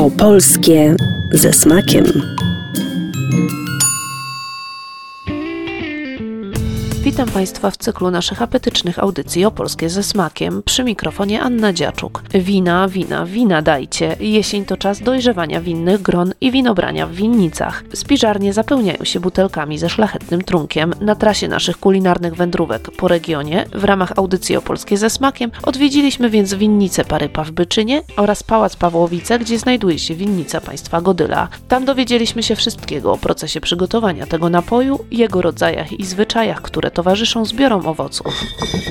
Opolskie ze smakiem. Witam Państwa w cyklu naszych apetycznych audycji Opolskie ze smakiem. Przy mikrofonie Anna Dziaczuk. Wina dajcie. Jesień to czas dojrzewania winnych gron i winobrania w winnicach. Spiżarnie zapełniają się butelkami ze szlachetnym trunkiem. Na trasie naszych kulinarnych wędrówek po regionie w ramach audycji Opolskie ze smakiem odwiedziliśmy więc winnicę Parypa w Byczynie oraz Pałac Pawłowice, gdzie znajduje się winnica państwa Godyla. Tam dowiedzieliśmy się wszystkiego o procesie przygotowania tego napoju, jego rodzajach i zwyczajach, które towarzyszą zbiorom owoców.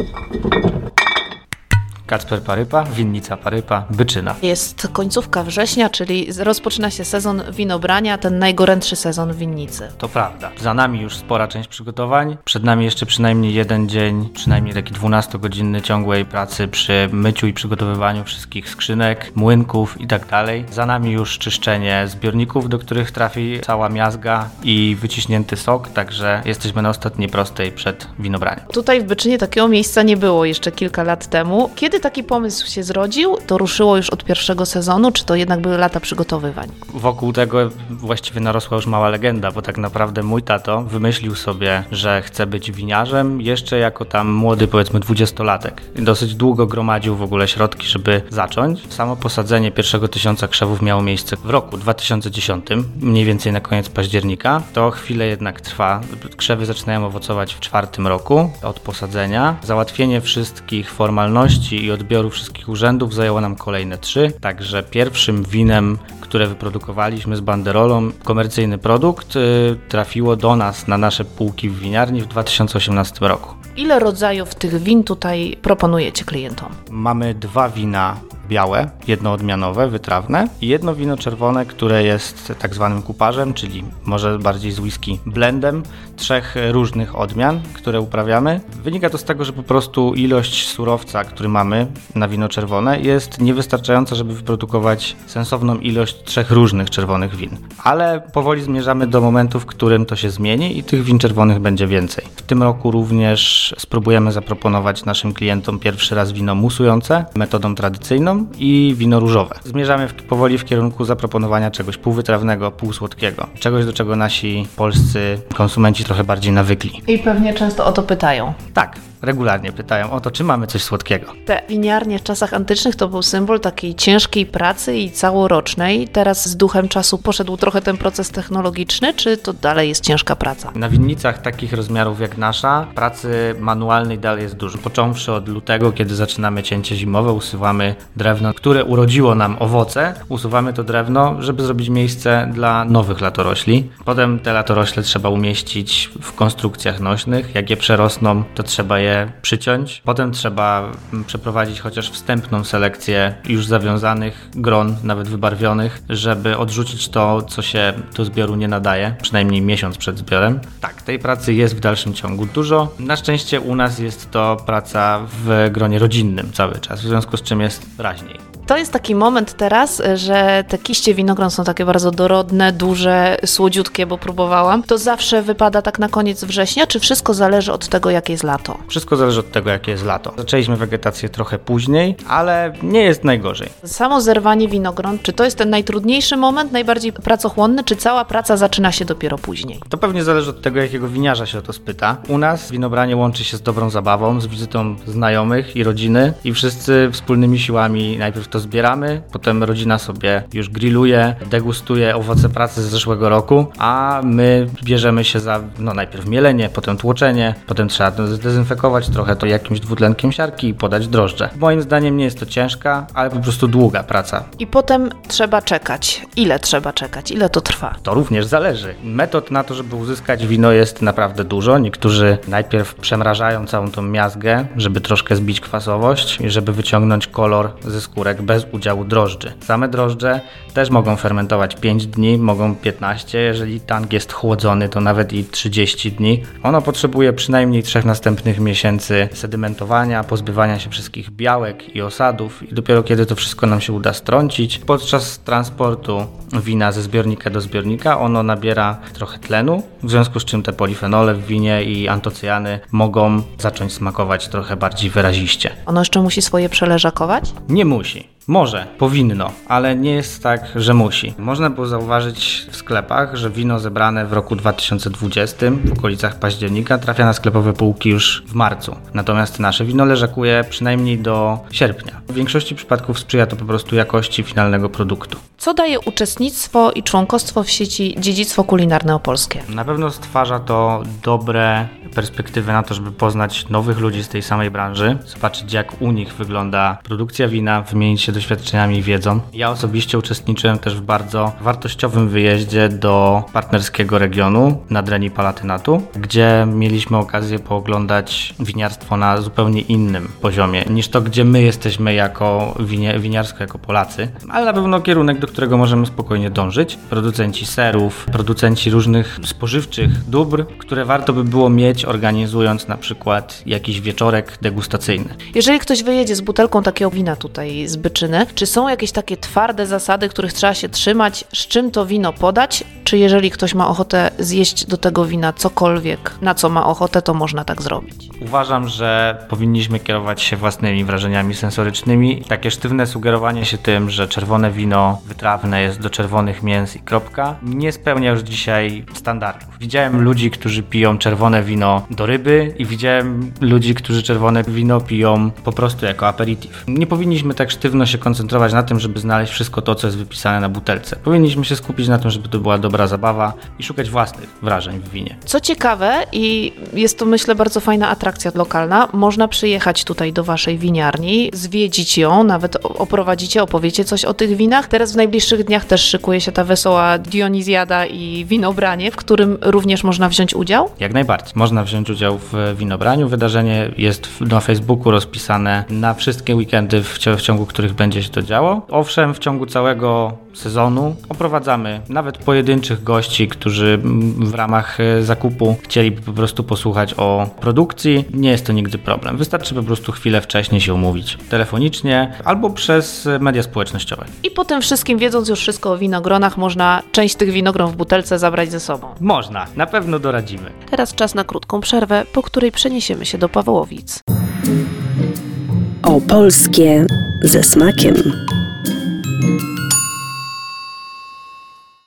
Kacper Parypa, winnica Parypa, Byczyna. Jest końcówka września, czyli rozpoczyna się sezon winobrania, ten najgorętszy sezon w winnicy. To prawda. Za nami już spora część przygotowań. Przed nami jeszcze przynajmniej jeden dzień, przynajmniej taki 12-godzinny ciągłej pracy przy myciu i przygotowywaniu wszystkich skrzynek, młynków i tak dalej. Za nami już czyszczenie zbiorników, do których trafi cała miazga i wyciśnięty sok, także jesteśmy na ostatniej prostej przed winobraniem. Tutaj w Byczynie takiego miejsca nie było jeszcze kilka lat temu. Kiedy taki pomysł się zrodził? To ruszyło już od pierwszego sezonu, czy to jednak były lata przygotowywań? Wokół tego właściwie narosła już mała legenda, bo tak naprawdę mój tato wymyślił sobie, że chce być winiarzem jeszcze jako tam młody, powiedzmy 20-latek. Dosyć długo gromadził w ogóle środki, żeby zacząć. Samo posadzenie pierwszego 1000 krzewów miało miejsce w roku 2010, mniej więcej na koniec października. To chwilę jednak trwa. Krzewy zaczynają owocować w 4. roku od posadzenia. Załatwienie wszystkich formalności i odbioru wszystkich urzędów zajęło nam kolejne 3. Także pierwszym winem, które wyprodukowaliśmy z banderolą, komercyjny produkt, trafiło do nas na nasze półki w winiarni w 2018 roku. Ile rodzajów tych win tutaj proponujecie klientom? Mamy 2 wina białe, jedno odmianowe, wytrawne i jedno wino czerwone, które jest tak zwanym kuparzem, czyli może bardziej z whisky blendem 3 różnych odmian, które uprawiamy. Wynika to z tego, że po prostu ilość surowca, który mamy na wino czerwone, jest niewystarczająca, żeby wyprodukować sensowną ilość 3 różnych czerwonych win. Ale powoli zmierzamy do momentu, w którym to się zmieni i tych win czerwonych będzie więcej. W tym roku również spróbujemy zaproponować naszym klientom pierwszy raz wino musujące metodą tradycyjną i wino różowe. Zmierzamy powoli w kierunku zaproponowania czegoś półwytrawnego, półsłodkiego. Czegoś, do czego nasi polscy konsumenci trochę bardziej nawykli. I pewnie często o to pytają. Tak, regularnie pytają o to, czy mamy coś słodkiego. Te winiarnie w czasach antycznych to był symbol takiej ciężkiej pracy i całorocznej. Teraz z duchem czasu poszedł trochę ten proces technologiczny, czy to dalej jest ciężka praca? Na winnicach takich rozmiarów jak nasza, pracy manualnej dalej jest dużo. Począwszy od lutego, kiedy zaczynamy cięcie zimowe, usuwamy drewno, które urodziło nam owoce. Usuwamy to drewno, żeby zrobić miejsce dla nowych latorośli. Potem te latorośle trzeba umieścić w konstrukcjach nośnych. Jak je przerosną, to trzeba je przyciąć. Potem trzeba przeprowadzić chociaż wstępną selekcję już zawiązanych gron, nawet wybarwionych, żeby odrzucić to, co się do zbioru nie nadaje, przynajmniej miesiąc przed zbiorem. Tak, tej pracy jest w dalszym ciągu dużo. Na szczęście u nas jest to praca w gronie rodzinnym cały czas, w związku z czym jest raźniej. To jest taki moment teraz, że te kiście winogron są takie bardzo dorodne, duże, słodziutkie, bo próbowałam. To zawsze wypada tak na koniec września, czy wszystko zależy od tego, jakie jest lato? Wszystko zależy od tego, jakie jest lato. Zaczęliśmy wegetację trochę później, ale nie jest najgorzej. Samo zerwanie winogron, czy to jest ten najtrudniejszy moment, najbardziej pracochłonny, czy cała praca zaczyna się dopiero później? To pewnie zależy od tego, jakiego winiarza się o to spyta. U nas winobranie łączy się z dobrą zabawą, z wizytą znajomych i rodziny i wszyscy wspólnymi siłami najpierw to zbieramy, potem rodzina sobie już grilluje, degustuje owoce pracy z zeszłego roku, a my bierzemy się za najpierw mielenie, potem tłoczenie, potem trzeba zdezynfekować trochę to jakimś dwutlenkiem siarki i podać drożdże. Moim zdaniem nie jest to ciężka, ale po prostu długa praca. I potem trzeba czekać. Ile trzeba czekać? Ile to trwa? To również zależy. Metod na to, żeby uzyskać wino jest naprawdę dużo. Niektórzy najpierw przemrażają całą tą miazgę, żeby troszkę zbić kwasowość i żeby wyciągnąć kolor ze skórek bez udziału drożdży. Same drożdże też mogą fermentować 5 dni, mogą 15, jeżeli tank jest chłodzony, to nawet i 30 dni. Ono potrzebuje przynajmniej 3 następnych miesięcy sedymentowania, pozbywania się wszystkich białek i osadów i dopiero kiedy to wszystko nam się uda strącić, podczas transportu wina ze zbiornika do zbiornika ono nabiera trochę tlenu, w związku z czym te polifenole w winie i antocyjany mogą zacząć smakować trochę bardziej wyraziście. Ono jeszcze musi swoje przeleżakować? Nie musi. Może, powinno, ale nie jest tak, że musi. Można było zauważyć w sklepach, że wino zebrane w roku 2020 w okolicach października trafia na sklepowe półki już w marcu. Natomiast nasze wino leżakuje przynajmniej do sierpnia. W większości przypadków sprzyja to po prostu jakości finalnego produktu. Co daje uczestnictwo i członkostwo w sieci Dziedzictwo Kulinarne Opolskie? Na pewno stwarza to dobre perspektywy na to, żeby poznać nowych ludzi z tej samej branży, zobaczyć jak u nich wygląda produkcja wina, wymienić się doświadczeniami i wiedzą. Ja osobiście uczestniczyłem też w bardzo wartościowym wyjeździe do partnerskiego regionu Nadrenii Palatynatu, gdzie mieliśmy okazję pooglądać winiarstwo na zupełnie innym poziomie niż to, gdzie my jesteśmy jako winiarsko, jako Polacy, ale na pewno kierunek, do którego możemy spokojnie dążyć. Producenci serów, producenci różnych spożywczych dóbr, które warto by było mieć, organizując na przykład jakiś wieczorek degustacyjny. Jeżeli ktoś wyjedzie z butelką takiego wina tutaj z Byczyny, czy są jakieś takie twarde zasady, których trzeba się trzymać, z czym to wino podać? Czy jeżeli ktoś ma ochotę zjeść do tego wina cokolwiek, na co ma ochotę, to można tak zrobić? Uważam, że powinniśmy kierować się własnymi wrażeniami sensorycznymi. Takie sztywne sugerowanie się tym, że czerwone wino wytrawne jest do czerwonych mięs i kropka, nie spełnia już dzisiaj standardów. Widziałem ludzi, którzy piją czerwone wino do ryby i widziałem ludzi, którzy czerwone wino piją po prostu jako aperitif. Nie powinniśmy tak sztywno się koncentrować na tym, żeby znaleźć wszystko to, co jest wypisane na butelce. Powinniśmy się skupić na tym, żeby to była dobra zabawa i szukać własnych wrażeń w winie. Co ciekawe i jest to, myślę, bardzo fajna atrakcja lokalna, można przyjechać tutaj do waszej winiarni, zwiedzić ją, nawet oprowadzicie, opowiecie coś o tych winach. Teraz w najbliższych dniach też szykuje się ta wesoła Dionizjada i winobranie, w którym również można wziąć udział? Jak najbardziej. Można wziąć udział w winobraniu. Wydarzenie jest na Facebooku rozpisane na wszystkie weekendy, w ciągu których będzie się to działo. Owszem, w ciągu całego sezonu oprowadzamy nawet pojedynczych gości, którzy w ramach zakupu chcieliby po prostu posłuchać o produkcji. Nie jest to nigdy problem. Wystarczy po prostu chwilę wcześniej się umówić telefonicznie albo przez media społecznościowe. I po tym wszystkim, wiedząc już wszystko o winogronach, można część tych winogron w butelce zabrać ze sobą. Można, na pewno doradzimy. Teraz czas na krótką przerwę, po której przeniesiemy się do Pawłowic. Opolskie ze smakiem.